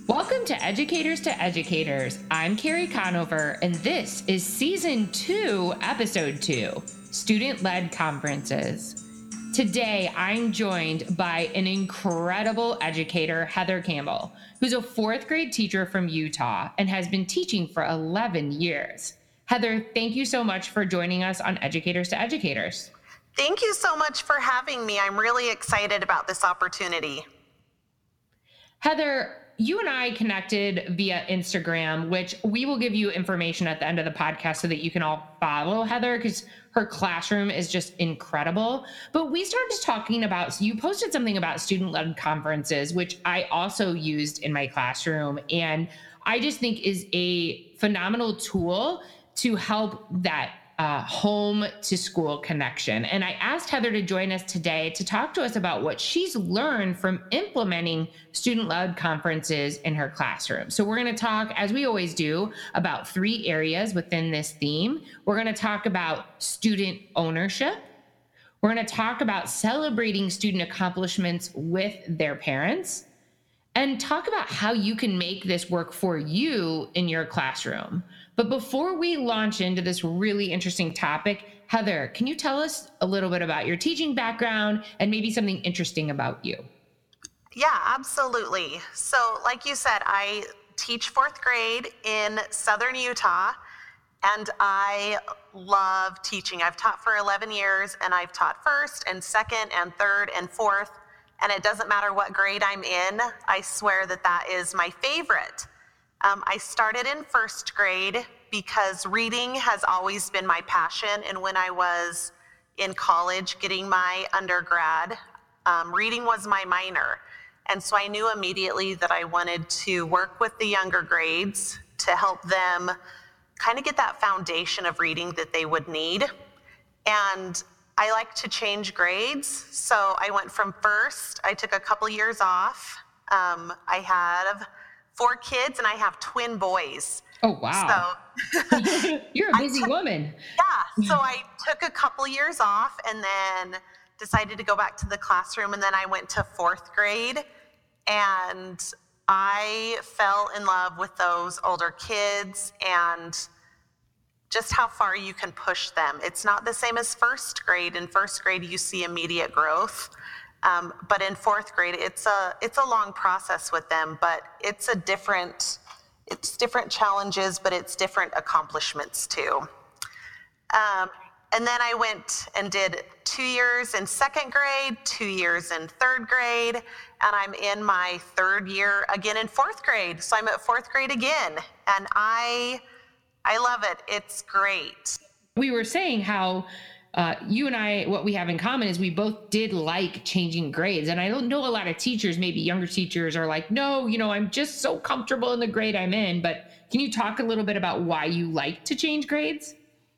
Welcome to Educators to Educators. I'm Carrie Conover, and this is Season 2, Episode 2, Student-Led Conferences. Today, I'm joined by an incredible educator, Heather Campbell, who's a fourth grade teacher from Utah and has been teaching for 11 years. Heather, thank you so much for joining us on Educators to Educators. Thank you so much for having me. I'm really excited about this opportunity. Heather, you and I connected via Instagram, which we will give you information at the end of the podcast so that you can all follow Heather because her classroom is just incredible. But we started talking about, you posted something about student-led conferences, which I also used in my classroom. And I just think is a phenomenal tool to help that home to school connection. And I asked Heather to join us today to talk to us about what she's learned from implementing student-led conferences in her classroom. So we're going to talk, as we always do, about 3 areas within this theme. We're going to talk about student ownership. We're going to talk about celebrating student accomplishments with their parents, and talk about how you can make this work for you in your classroom. But before we launch into this really interesting topic, Heather, can you tell us a little bit about your teaching background and maybe something interesting about you? Yeah, absolutely. So like you said, I teach fourth grade in Southern Utah, and I love teaching. I've taught for 11 years, and I've taught first and second and third and fourth. And it doesn't matter what grade I'm in, I swear that is my favorite. I started in first grade because reading has always been my passion. And when I was in college getting my undergrad, reading was my minor. And so I knew immediately that I wanted to work with the younger grades to help them kind of get that foundation of reading that they would need. And I like to change grades, so I went from first. I took a couple years off. I have 4 kids, and I have twin boys. Oh, wow. So you're a busy woman. Yeah, so I took a couple years off and then decided to go back to the classroom, and then I went to fourth grade, and I fell in love with those older kids and just how far you can push them. It's not the same as first grade. In first grade, you see immediate growth. But in fourth grade, it's a long process with them, but it's different challenges, but it's different accomplishments too. And then I went and did 2 years in second grade, 2 years in third grade, and I'm in my 3rd year again in fourth grade. So I'm at fourth grade again, and I love it. It's great. We were saying how you and I, what we have in common is we both did like changing grades. And I don't know a lot of teachers, maybe younger teachers are like, no, I'm just so comfortable in the grade I'm in. But can you talk a little bit about why you like to change grades?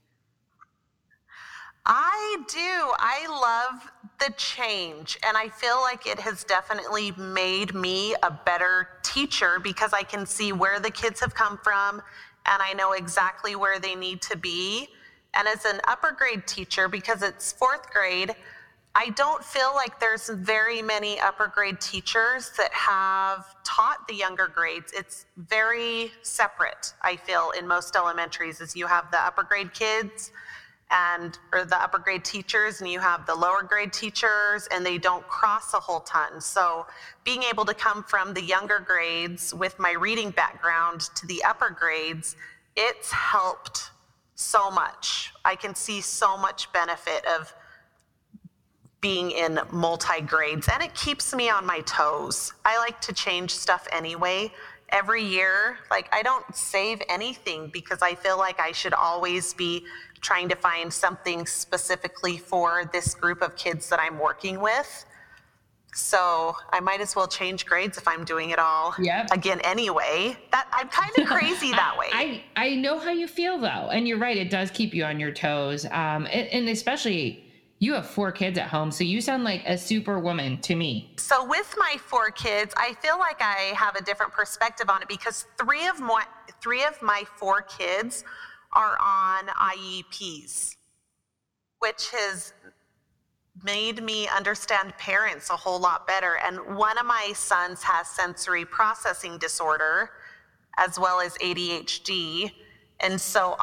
I do. I love the change. And I feel like it has definitely made me a better teacher because I can see where the kids have come from, and I know exactly where they need to be. And as an upper grade teacher, because it's fourth grade, I don't feel like there's very many upper grade teachers that have taught the younger grades. It's very separate, I feel, in most elementaries, is you have the upper grade kids or the upper grade teachers, and you have the lower grade teachers, and they don't cross a whole ton. So being able to come from the younger grades with my reading background to the upper grades, it's helped so much. I can see so much benefit of being in multi-grades, and it keeps me on my toes. I like to change stuff anyway. Every year, I don't save anything because I feel like I should always be trying to find something specifically for this group of kids that I'm working with. So I might as well change grades if I'm doing it all again anyway. I'm kind of crazy that way. I know how you feel though. And you're right. It does keep you on your toes. And especially you have 4 kids at home. So you sound like a super woman to me. So with my 4 kids, I feel like I have a different perspective on it because 3 of my 4 kids are on IEPs, which has made me understand parents a whole lot better. And one of my sons has sensory processing disorder as well as ADHD. And so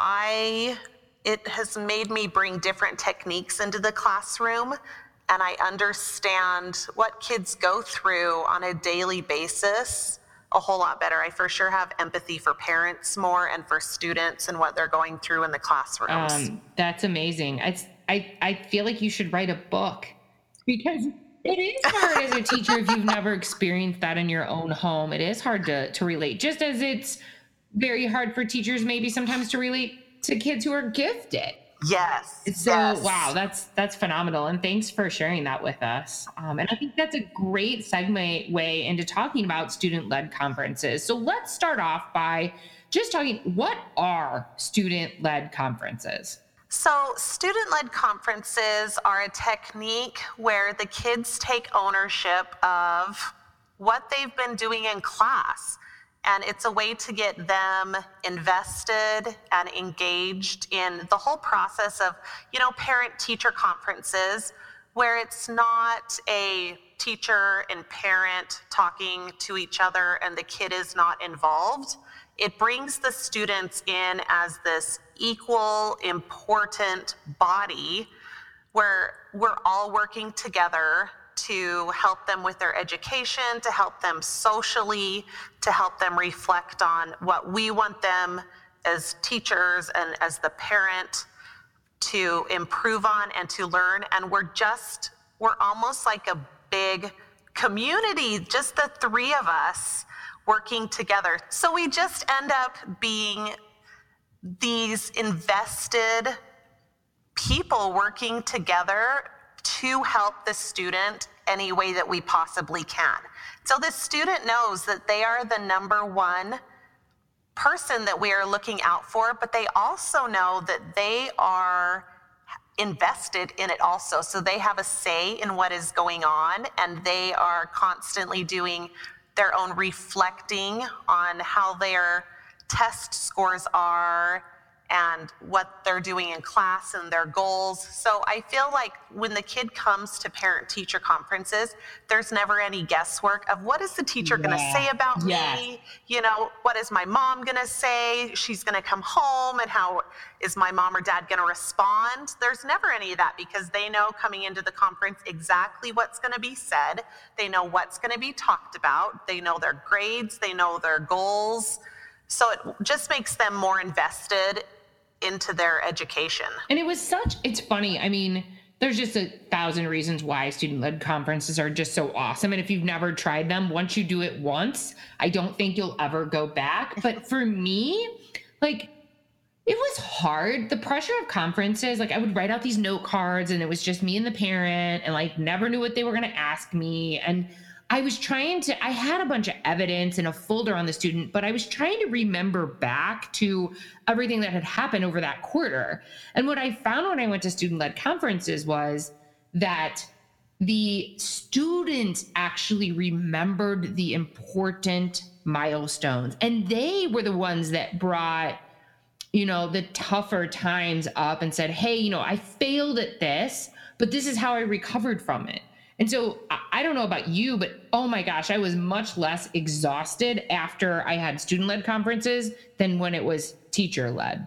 it has made me bring different techniques into the classroom, and I understand what kids go through on a daily basis a whole lot better. I for sure have empathy for parents more and for students and what they're going through in the classrooms. That's amazing. I feel like you should write a book, because it is hard as a teacher if you've never experienced that in your own home. It is hard to relate, just as it's very hard for teachers maybe sometimes to relate to kids who are gifted. Yes. So, yes. Wow, that's phenomenal. And thanks for sharing that with us. And I think that's a great segue into talking about student-led conferences. So let's start off by just talking, what are student-led conferences? So student-led conferences are a technique where the kids take ownership of what they've been doing in class. And it's a way to get them invested and engaged in the whole process of, parent-teacher conferences, where it's not a teacher and parent talking to each other and the kid is not involved. It brings the students in as this equal, important body where we're all working together to help them with their education, to help them socially, to help them reflect on what we want them as teachers and as the parent to improve on and to learn. And we're almost like a big community, just the three of us working together. So we just end up being these invested people working together to help the student any way that we possibly can. So the student knows that they are the number one person that we are looking out for, but they also know that they are invested in it also. So they have a say in what is going on, and they are constantly doing their own reflecting on how their test scores are and what they're doing in class and their goals. So I feel like when the kid comes to parent-teacher conferences, there's never any guesswork of what is the teacher going to say about me? What is my mom going to say? She's going to come home, and how is my mom or dad going to respond? There's never any of that, because they know coming into the conference exactly what's going to be said. They know what's going to be talked about. They know their grades. They know their goals. So it just makes them more invested into their education. And it's funny. I mean, there's just 1,000 reasons why student-led conferences are just so awesome. And if you've never tried them, once you do it once, I don't think you'll ever go back. But for me, it was hard. The pressure of conferences, I would write out these note cards, and it was just me and the parent, and never knew what they were going to ask me. And I had a bunch of evidence in a folder on the student, but I was trying to remember back to everything that had happened over that quarter. And what I found when I went to student-led conferences was that the students actually remembered the important milestones, and they were the ones that brought, the tougher times up and said, hey, I failed at this, but this is how I recovered from it. And so I don't know about you, but oh my gosh, I was much less exhausted after I had student-led conferences than when it was teacher-led.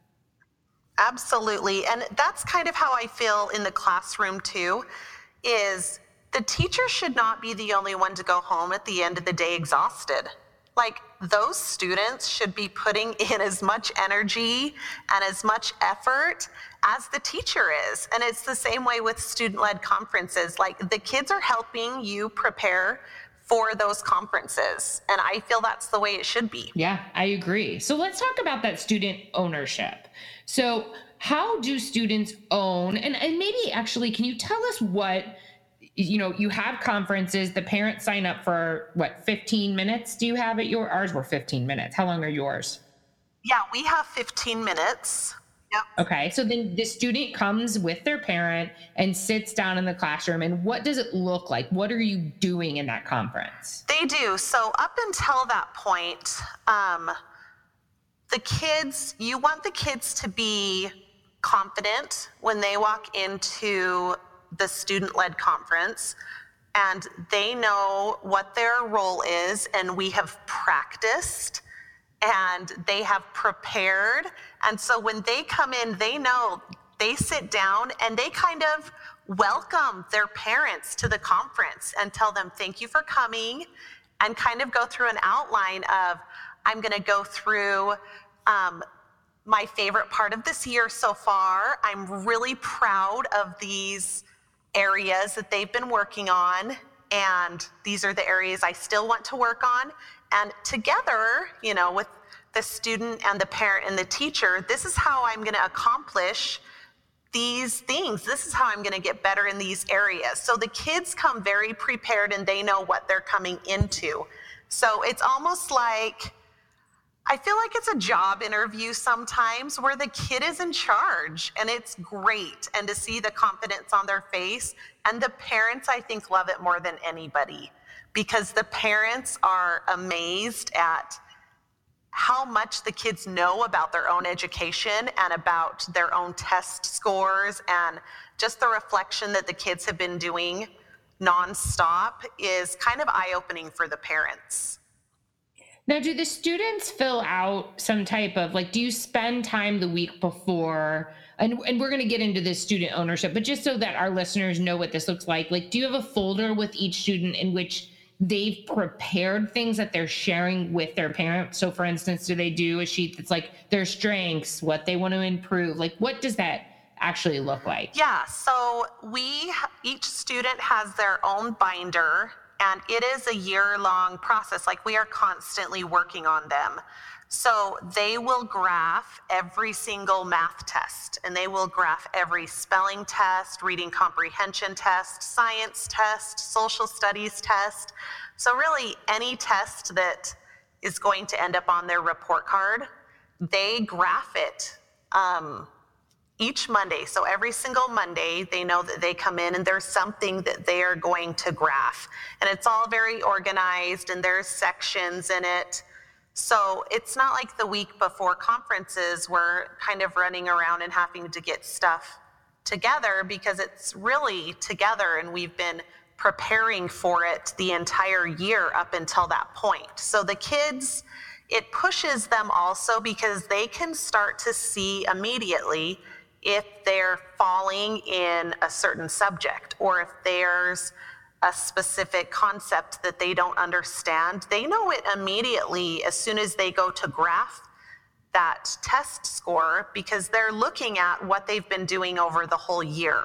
Absolutely. And that's kind of how I feel in the classroom too, is the teacher should not be the only one to go home at the end of the day exhausted. Those students should be putting in as much energy and as much effort as the teacher is. And it's the same way with student-led conferences. The kids are helping you prepare for those conferences. And I feel that's the way it should be. Yeah, I agree. So let's talk about that student ownership. So how do students own, and maybe actually, can you tell us what, you have conferences, the parents sign up for 15 minutes do you have at ours were 15 minutes. How long are yours? Yeah, we have 15 minutes. Yep. Okay. So then the student comes with their parent and sits down in the classroom. And what does it look like? What are you doing in that conference? They do. So up until that point, you want the kids to be confident when they walk into the student-led conference, and they know what their role is, and we have practiced and they have prepared. And so when they come in, they know, they sit down and they kind of welcome their parents to the conference and tell them, thank you for coming, and kind of go through an outline of, I'm going to go through my favorite part of this year so far. I'm really proud of these areas that they've been working on, and these are the areas I still want to work on. And together, with the student and the parent and the teacher, this is how I'm going to accomplish these things. This is how I'm going to get better in these areas. So the kids come very prepared and they know what they're coming into. So it's almost like, I feel like it's a job interview sometimes where the kid is in charge, and it's great. And to see the confidence on their face, and the parents, I think, love it more than anybody, because the parents are amazed at how much the kids know about their own education and about their own test scores, and just the reflection that the kids have been doing nonstop is kind of eye-opening for the parents. Now, do the students fill out some type of, do you spend time the week before? And we're going to get into this student ownership, but just so that our listeners know what this looks like, do you have a folder with each student in which they've prepared things that they're sharing with their parents? So for instance, do they do a sheet that's their strengths, what they want to improve? What does that actually look like? Yeah, so each student has their own binder, and it is a year-long process. We are constantly working on them. So they will graph every single math test, and they will graph every spelling test, reading comprehension test, science test, social studies test. So really any test that is going to end up on their report card, they graph it each Monday. So every single Monday, they know that they come in and there's something that they are going to graph. And it's all very organized, and there's sections in it. So it's not like the week before conferences, we're kind of running around and having to get stuff together, because it's really together, and we've been preparing for it the entire year up until that point. So the kids, it pushes them also, because they can start to see immediately if they're falling in a certain subject, or if there's a specific concept that they don't understand. They know it immediately as soon as they go to graph that test score, because they're looking at what they've been doing over the whole year.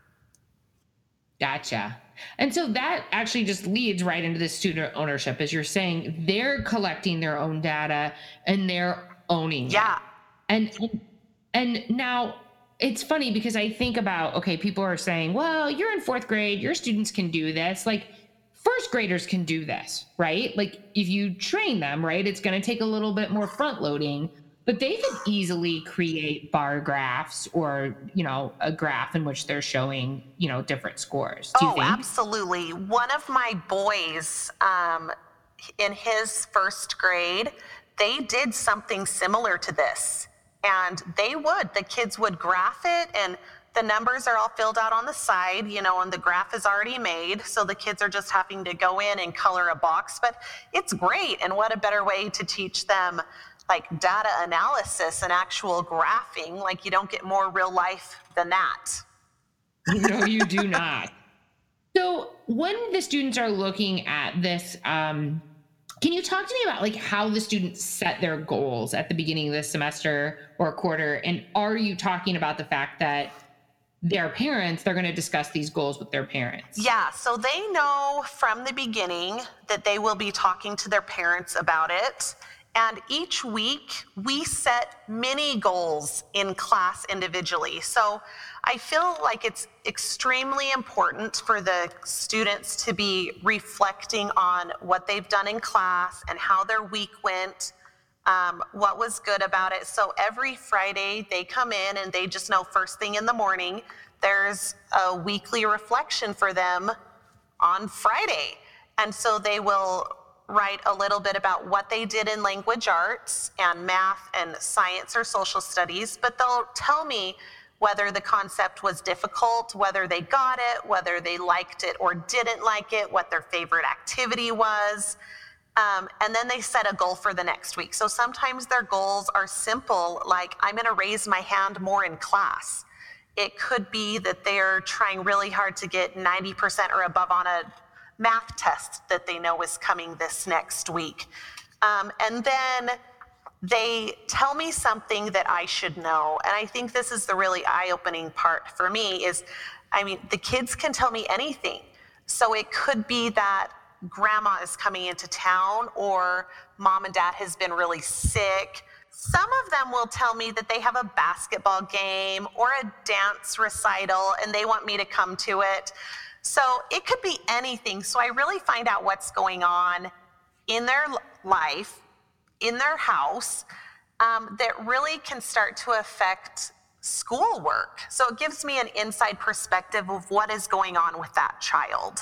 Gotcha. And so that actually just leads right into the student ownership, as you're saying, they're collecting their own data and they're owning Yeah. it. And now it's funny, because I think about, okay, people are saying, well, you're in fourth grade, your students can do this. First graders can do this, right? If you train them, right, it's going to take a little bit more front loading, but they could easily create bar graphs, or, a graph in which they're showing, different scores. Do you think? Absolutely. One of my boys, in his first grade, they did something similar to this. And the kids would graph it, and the numbers are all filled out on the side, and the graph is already made. So the kids are just having to go in and color a box, but it's great. And what a better way to teach them data analysis and actual graphing. You don't get more real life than that. No, you do not. So when the students are looking at this, can you talk to me about how the students set their goals at the beginning of the semester or quarter? And are you talking about the fact that their parents, they're going to discuss these goals with their parents? Yeah, so they know from the beginning that they will be talking to their parents about it. And each week we set mini goals in class individually. So I feel like it's extremely important for the students to be reflecting on what they've done in class and how their week went, what was good about it. So every Friday they come in and they just know first thing in the morning, there's a weekly reflection for them on Friday. And so they will write a little bit about what they did in language arts and math and science or social studies, but they'll tell me whether the concept was difficult, whether they got it, whether they liked it or didn't like it, what their favorite activity was. And then they set a goal for the next week. So sometimes their goals are simple, like I'm going to raise my hand more in class. It could be that they're trying really hard to get 90% or above on a math test that they know is coming this next week. And then they tell me something that I should know. And I think this is the really eye-opening part for me is, the kids can tell me anything. So it could be that grandma is coming into town or mom and dad has been really sick. Some of them will tell me that they have a basketball game or a dance recital and they want me to come to it. So it could be anything. So I really find out what's going on in their life, in their house, that really can start to affect schoolwork. So it gives me an inside perspective of what is going on with that child.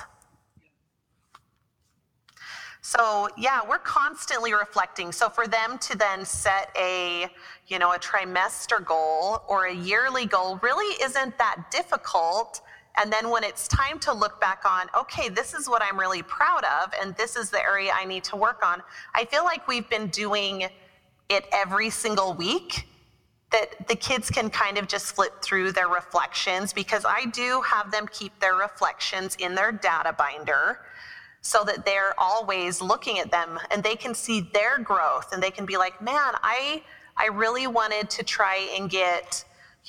So yeah, we're constantly reflecting. So for them to then set a trimester goal or a yearly goal really isn't that difficult. And then when it's time to look back on, okay, this is what I'm really proud of, and this is the area I need to work on, I feel like we've been doing it every single week, that the kids can kind of just flip through their reflections, because I do have them keep their reflections in their data binder so that they're always looking at them and they can see their growth and they can be like, man, I really wanted to try and get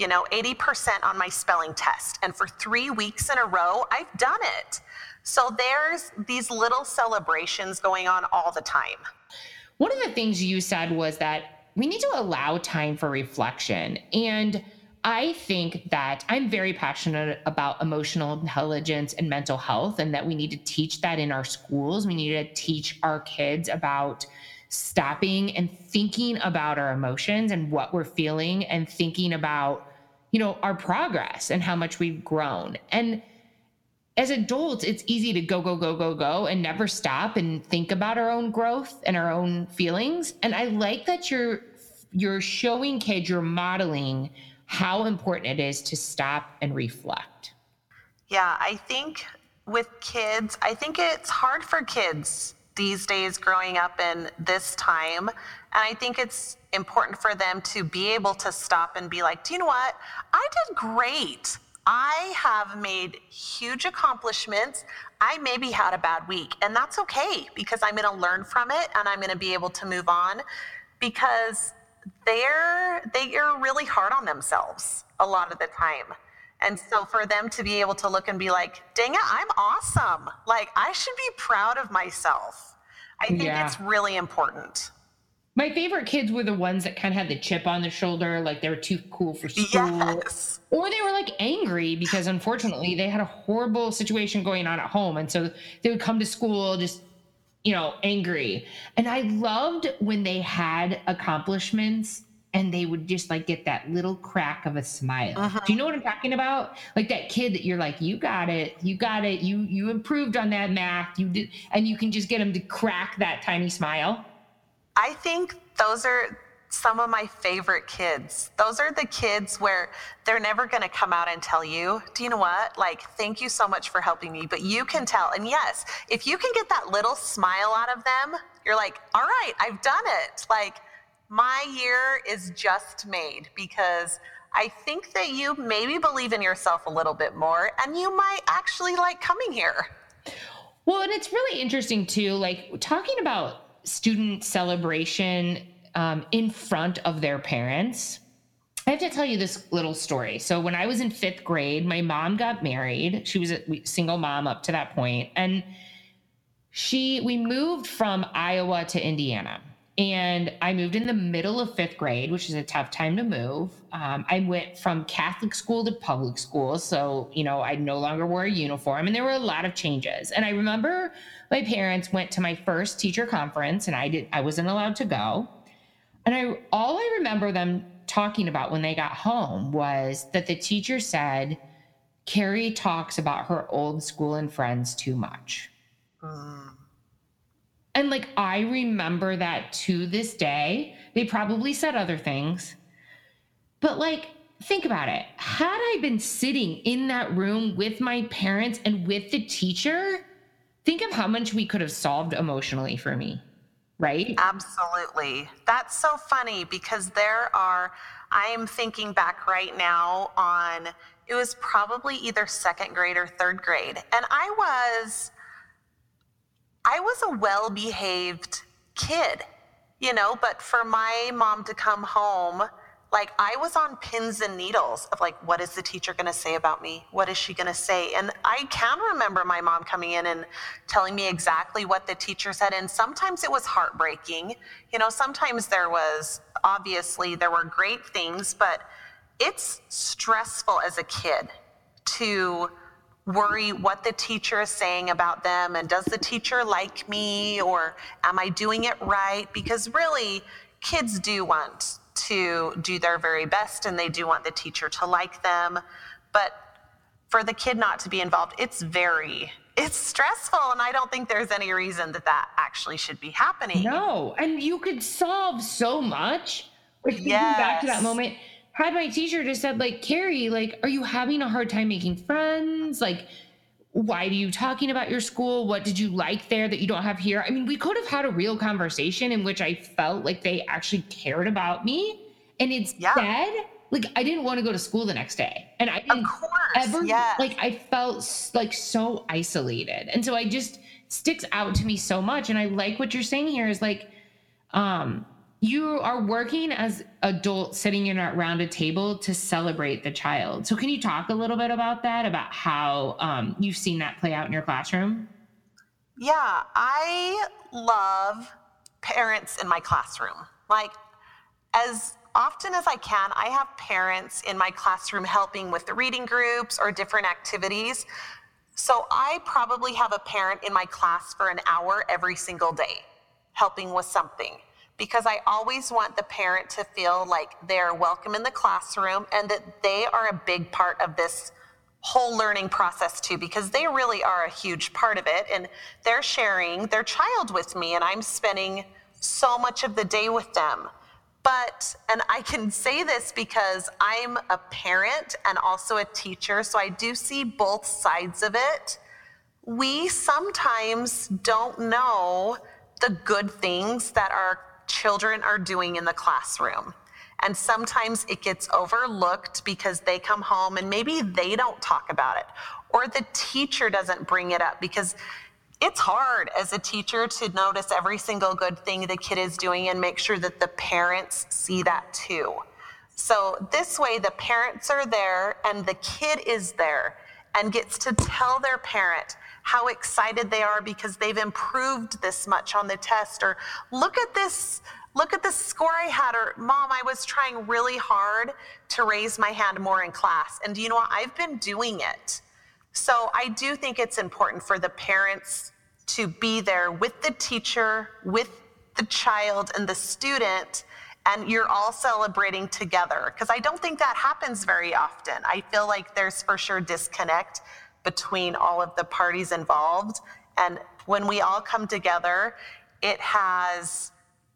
80% on my spelling test. And for 3 weeks in a row, I've done it. So there's these little celebrations going on all the time. One of the things you said was that we need to allow time for reflection. And I think that I'm very passionate about emotional intelligence and mental health, and that we need to teach that in our schools. We need to teach our kids about stopping and thinking about our emotions and what we're feeling, and thinking about, our progress and how much we've grown. And as adults, it's easy to go and never stop and think about our own growth and our own feelings. And I like that you're showing kids, you're modeling how important it is to stop and reflect. Yeah, I think with kids, I think it's hard for kids these days growing up in this time. And I think it's important for them to be able to stop and be like, do you know what? I did great. I have made huge accomplishments. I maybe had a bad week, and that's okay, because I'm going to learn from it and I'm going to be able to move on, because they are really hard on themselves a lot of the time. And so for them to be able to look and be like, dang it, I'm awesome. Like, I should be proud of myself. I think it's really important. My favorite kids were the ones that kind of had the chip on their shoulder, like they were too cool for school. Yes. Or they were like angry because unfortunately they had a horrible situation going on at home. And so they would come to school just, angry. And I loved when they had accomplishments and they would just like get that little crack of a smile. Uh-huh. Do you know what I'm talking about? Like that kid that you're like, you got it. You improved on that math. You did. And you can just get them to crack that tiny smile. I think those are some of my favorite kids. Those are the kids where they're never going to come out and tell you, do you know what? Like, thank you so much for helping me. But you can tell. And yes, if you can get that little smile out of them, you're like, all right, I've done it. Like, my year is just made, because I think that you maybe believe in yourself a little bit more and you might actually like coming here. Well, and it's really interesting too, like talking about student celebration in front of their parents. I have to tell you this little story. So when I was in 5th grade, my mom got married. She was a single mom up to that point. And we moved from Iowa to Indiana. And I moved in the middle of 5th grade, which is a tough time to move. I went from Catholic school to public school. So, I no longer wore a uniform, and there were a lot of changes. And I remember my parents went to my first teacher conference, and I wasn't allowed to go. And all I remember them talking about when they got home was that the teacher said, Carrie talks about her old school and friends too much. And like, I remember that to this day. They probably said other things, but like, think about it. Had I been sitting in that room with my parents and with the teacher, think of how much we could have solved emotionally for me, right? Absolutely. That's so funny because I am thinking back right now on, it was probably either second grade or third grade. And I was a well-behaved kid, but for my mom to come home, like I was on pins and needles of like, what is the teacher going to say about me? What is she going to say? And I can remember my mom coming in and telling me exactly what the teacher said. And sometimes it was heartbreaking. Sometimes obviously there were great things, but it's stressful as a kid to worry what the teacher is saying about them, and does the teacher like me, or am I doing it right? Because really, kids do want to do their very best and they do want the teacher to like them. But for the kid not to be involved, it's stressful, and I don't think there's any reason that actually should be happening. No, and you could solve so much. Like, thinking back to that moment, had my teacher just said, like, Carrie, like, are you having a hard time making friends? Like, why are you talking about your school? What did you like there that you don't have here? I mean, we could have had a real conversation in which I felt like they actually cared about me. And instead, like, I didn't want to go to school the next day. And I didn't like, I felt like so isolated. And so I just sticks out to me so much. And I like what you're saying here is like, you are working as adults sitting around a table to celebrate the child. So can you talk a little bit about that, about how you've seen that play out in your classroom? Yeah, I love parents in my classroom. Like, as often as I can, I have parents in my classroom helping with the reading groups or different activities. So I probably have a parent in my class for an hour every single day helping with something, because I always want the parent to feel like they're welcome in the classroom and that they are a big part of this whole learning process too, because they really are a huge part of it, and they're sharing their child with me, and I'm spending so much of the day with them. And I can say this because I'm a parent and also a teacher, so I do see both sides of it. We sometimes don't know the good things that our children are doing in the classroom. And sometimes it gets overlooked because they come home and maybe they don't talk about it, or the teacher doesn't bring it up, because it's hard as a teacher to notice every single good thing the kid is doing and make sure that the parents see that too. So this way the parents are there and the kid is there and gets to tell their parent how excited they are because they've improved this much on the test, or look at this score I had, or Mom, I was trying really hard to raise my hand more in class, and you know what, I've been doing it. So I do think it's important for the parents to be there with the teacher, with the child and the student, and you're all celebrating together, because I don't think that happens very often. I feel like there's for sure disconnect between all of the parties involved, and when we all come together, it has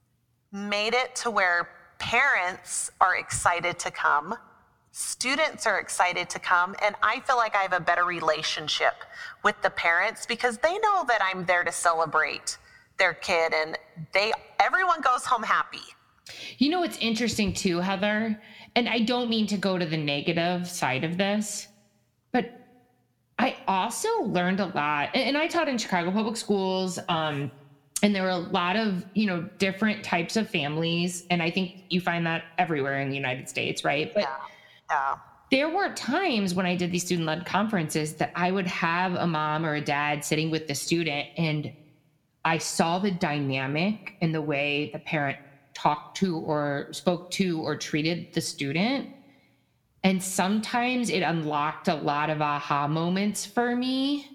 made it to where parents are excited to come, students are excited to come, and I feel like I have a better relationship with the parents because they know that I'm there to celebrate their kid, and everyone goes home happy. You know what's interesting too, Heather, and I don't mean to go to the negative side of this, but I also learned a lot, and I taught in Chicago Public Schools, and there were a lot of, different types of families, and I think you find that everywhere in the United States, right? But yeah. There were times when I did these student-led conferences that I would have a mom or a dad sitting with the student, and I saw the dynamic in the way the parent talked to or spoke to or treated the student. And sometimes it unlocked a lot of aha moments for me.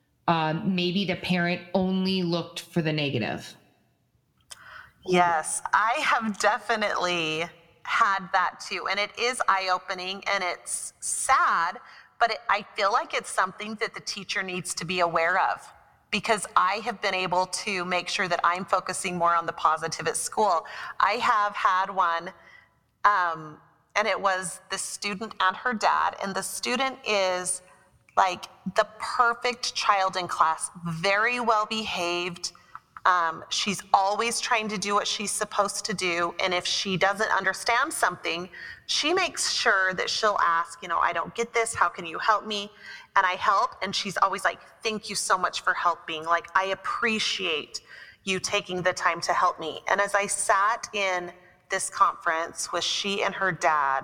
Maybe the parent only looked for the negative. Yes, I have definitely had that too. And it is eye-opening and it's sad, but I feel like it's something that the teacher needs to be aware of, because I have been able to make sure that I'm focusing more on the positive at school. I have had one and it was the student and her dad. And the student is like the perfect child in class, very well behaved. She's always trying to do what she's supposed to do. And if she doesn't understand something, she makes sure that she'll ask, I don't get this. How can you help me? And I help. And she's always like, thank you so much for helping. Like, I appreciate you taking the time to help me. And as I sat in this conference with she and her dad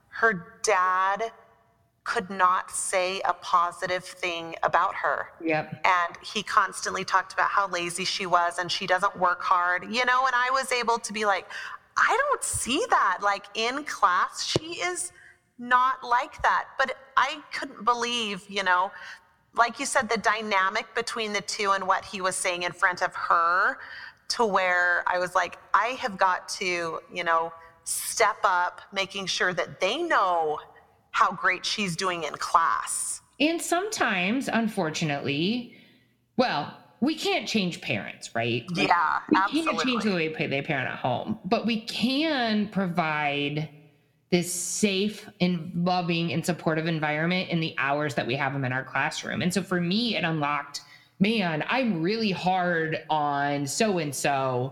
could not say a positive thing about her. Yep. And he constantly talked about how lazy she was and she doesn't work hard, and I was able to be like, I don't see that. Like, in class, she is not like that. But I couldn't believe, like you said, the dynamic between the two and what he was saying in front of her, to where I was like, I have got to, step up, making sure that they know how great she's doing in class. And sometimes, unfortunately, we can't change parents, right? Yeah, absolutely. We can't change the way they parent at home, but we can provide this safe and loving and supportive environment in the hours that we have them in our classroom. And so for me, it unlocked, man, I'm really hard on so-and-so.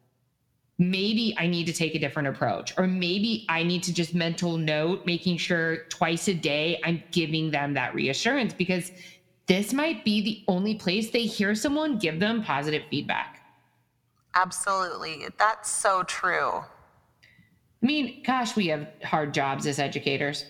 Maybe I need to take a different approach, or maybe I need to just mental note, making sure twice a day I'm giving them that reassurance, because this might be the only place they hear someone give them positive feedback. Absolutely. That's so true. I mean, gosh, we have hard jobs as educators.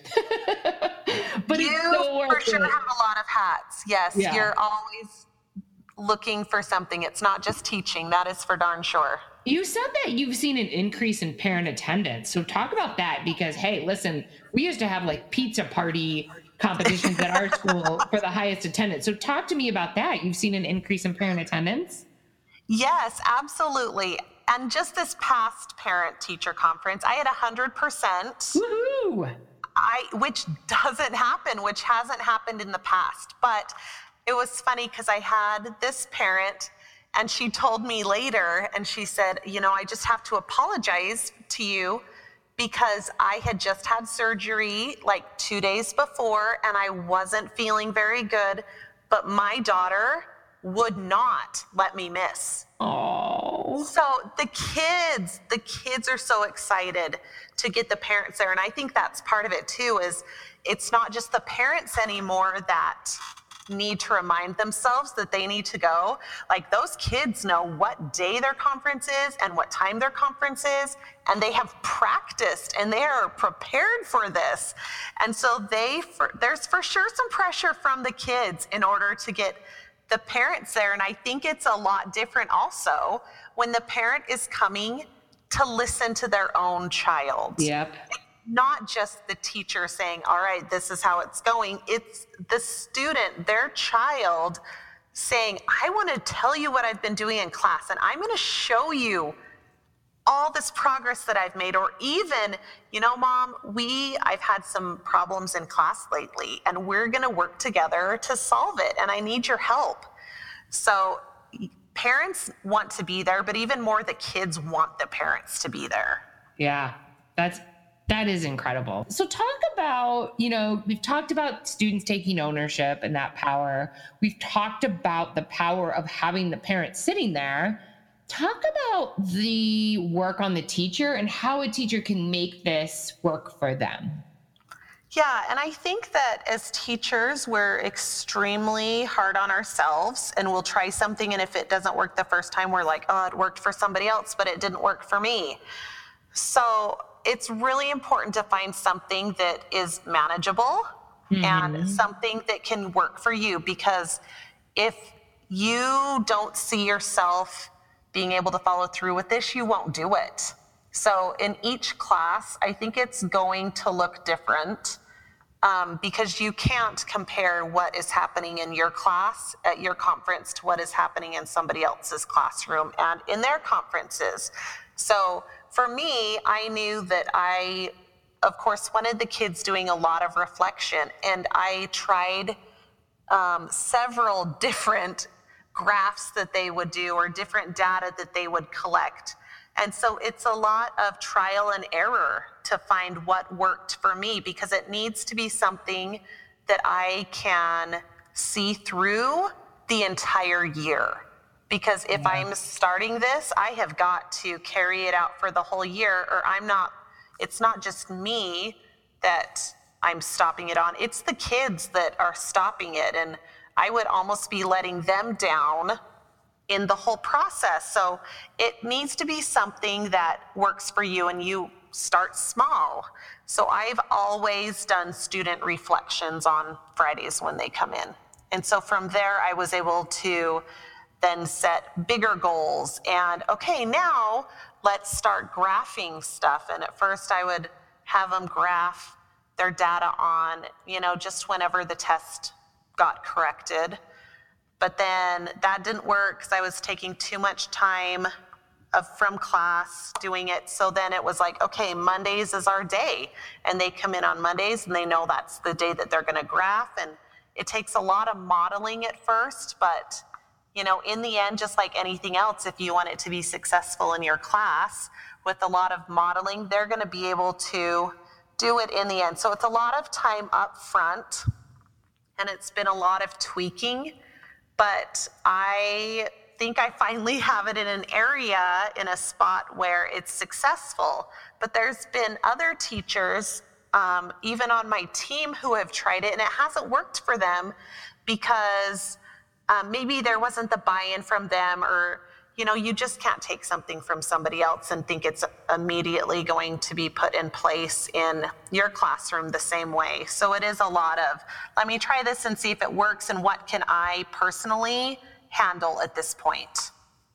But you it's so worth for sure it. have a lot of hats. Yes, Yeah. You're always looking for something. It's not just teaching. That is for darn sure. You said that you've seen an increase in parent attendance. So talk about that, because, hey, listen, we used to have like pizza party competitions at our school for the highest attendance. So talk to me about that. You've seen an increase in parent attendance? Yes, absolutely. And just this past parent-teacher conference, I had 100%. Woohoo! Which doesn't happen, which hasn't happened in the past. But it was funny because I had this parent, and she told me later, and she said, I just have to apologize to you because I had just had surgery like 2 days before and I wasn't feeling very good, but my daughter would not let me miss. Oh. So the kids are so excited to get the parents there. And I think that's part of it too, is it's not just the parents anymore that need to remind themselves that they need to go. Like, those kids know what day their conference is and what time their conference is, and they have practiced and they are prepared for this. And so there's for sure some pressure from the kids in order to get the parents there. And I think it's a lot different also when the parent is coming to listen to their own child. Yep. Not just the teacher saying, all right, this is how it's going. It's the student, their child, saying, I want to tell you what I've been doing in class, and I'm going to show you all this progress that I've made. Or even, Mom, I've had some problems in class lately, and we're going to work together to solve it, and I need your help. So parents want to be there, but even more, the kids want the parents to be there. Yeah, that is incredible. So talk about, we've talked about students taking ownership and that power. We've talked about the power of having the parents sitting there. Talk about the work on the teacher and how a teacher can make this work for them. Yeah, and I think that as teachers, we're extremely hard on ourselves, and we'll try something, and if it doesn't work the first time, we're like, oh, it worked for somebody else, but it didn't work for me. So it's really important to find something that is manageable and something that can work for you, because if you don't see yourself being able to follow through with this, you won't do it. So in each class, I think it's going to look different, because you can't compare what is happening in your class at your conference to what is happening in somebody else's classroom and in their conferences. So for me, I knew that I, of course, wanted the kids doing a lot of reflection, and I tried several different graphs that they would do or different data that they would collect And so it's a lot of trial and error to find what worked for me, because it needs to be something that I can see through the entire year. Because if I'm starting this, I have got to carry it out for the whole year, or it's not just me that I'm stopping it on, it's the kids that are stopping it. And I would almost be letting them down in the whole process. So it needs to be something that works for you, and you start small. So I've always done student reflections on Fridays when they come in. And so from there, I was able to then set bigger goals and, okay, now let's start graphing stuff. And at first I would have them graph their data on, just whenever the test got corrected. But then that didn't work because I was taking too much time from class doing it. So then it was like, okay, Mondays is our day. And they come in on Mondays and they know that's the day that they're going to graph. And it takes a lot of modeling at first, but in the end, just like anything else, if you want it to be successful in your class with a lot of modeling, they're going to be able to do it in the end. So it's a lot of time up front, and it's been a lot of tweaking, but I think I finally have it in an area, in a spot where it's successful. But there's been other teachers, even on my team, who have tried it and it hasn't worked for them because maybe there wasn't the buy-in from them, or you just can't take something from somebody else and think it's immediately going to be put in place in your classroom the same way. So it is a lot of, let me try this and see if it works, and what can I personally handle at this point.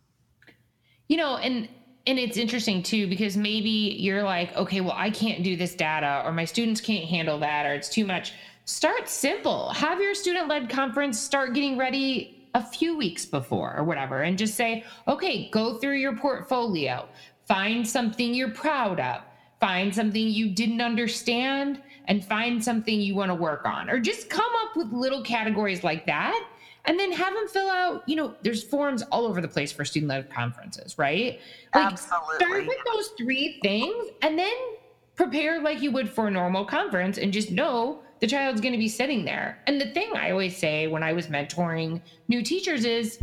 And it's interesting too, because maybe you're like, okay, well, I can't do this data, or my students can't handle that, or it's too much. Start simple. Have your student-led conference start getting ready a few weeks before or whatever, and just say, okay, go through your portfolio, find something you're proud of, find something you didn't understand, and find something you want to work on, or just come up with little categories like that. And then have them fill out, there's forms all over the place for student-led conferences, right? Absolutely. Start with those 3 things and then prepare like you would for a normal conference, and just know the child's going to be sitting there. And the thing I always say when I was mentoring new teachers is,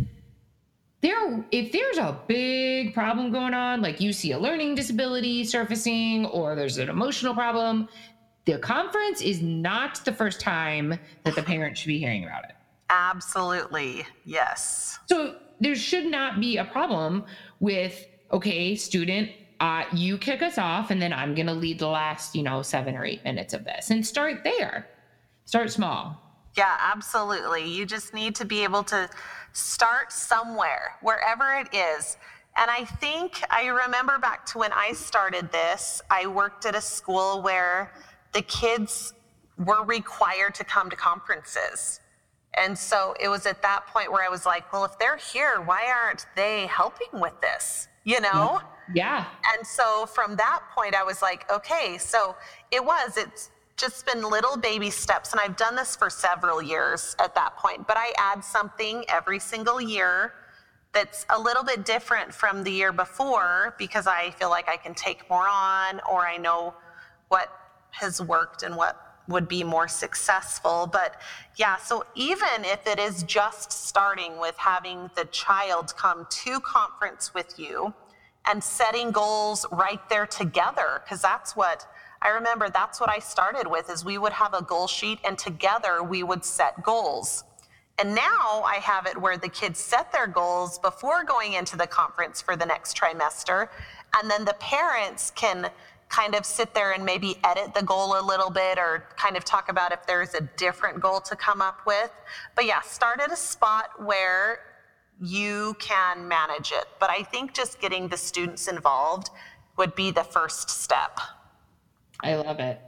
if there's a big problem going on, like you see a learning disability surfacing, or there's an emotional problem, the conference is not the first time that the parent should be hearing about it. Absolutely. Yes. So there should not be a problem with, okay, student, you kick us off, and then I'm going to lead the last, 7 or 8 minutes of this, and start there. Start small. Yeah, absolutely. You just need to be able to start somewhere, wherever it is. And I think I remember back to when I started this, I worked at a school where the kids were required to come to conferences. And so it was at that point where I was like, well, if they're here, why aren't they helping with this? Yeah. And so from that point, I was like, okay, so it's just been little baby steps. And I've done this for several years at that point, but I add something every single year that's a little bit different from the year before, because I feel like I can take more on, or I know what has worked and what would be more successful. But yeah, so even if it is just starting with having the child come to conference with you and setting goals right there together, because that's what I started with, is we would have a goal sheet and together we would set goals. And now I have it where the kids set their goals before going into the conference for the next trimester, and then the parents can kind of sit there and maybe edit the goal a little bit, or kind of talk about if there's a different goal to come up with. But yeah, start at a spot where you can manage it. But I think just getting the students involved would be the first step. I love it.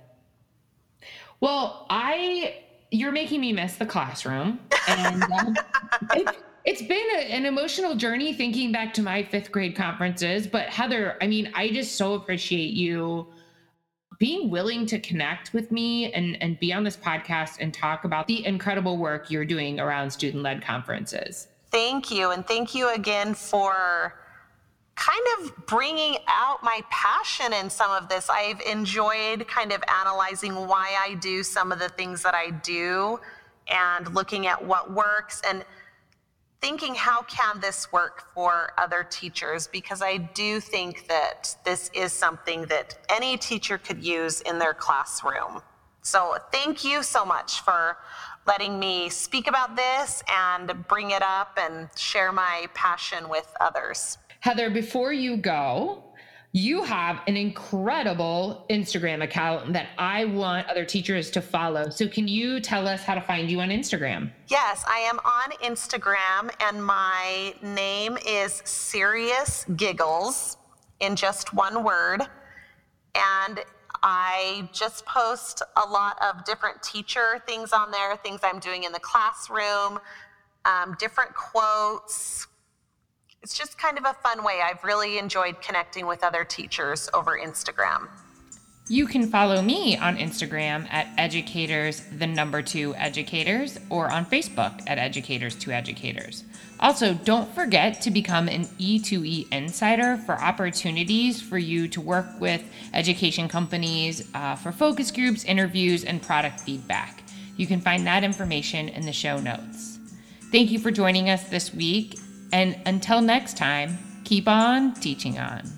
Well, you're making me miss the classroom, and it's been an emotional journey thinking back to my 5th grade conferences. But Heather, I just so appreciate you being willing to connect with me and be on this podcast and talk about the incredible work you're doing around student-led conferences. Thank you. And thank you again for kind of bringing out my passion in some of this. I've enjoyed kind of analyzing why I do some of the things that I do and looking at what works and thinking, how can this work for other teachers? Because I do think that this is something that any teacher could use in their classroom. So thank you so much for letting me speak about this and bring it up and share my passion with others. Heather, before you go, you have an incredible Instagram account that I want other teachers to follow. So can you tell us how to find you on Instagram? Yes, I am on Instagram, and my name is Serious Giggles in just one word. And I just post a lot of different teacher things on there, things I'm doing in the classroom, different quotes. It's just kind of a fun way. I've really enjoyed connecting with other teachers over Instagram. You can follow me on Instagram at educators2educators or on Facebook at educators2educators. Also, don't forget to become an E2E insider for opportunities for you to work with education companies for focus groups, interviews, and product feedback. You can find that information in the show notes. Thank you for joining us this week. And until next time, keep on teaching on.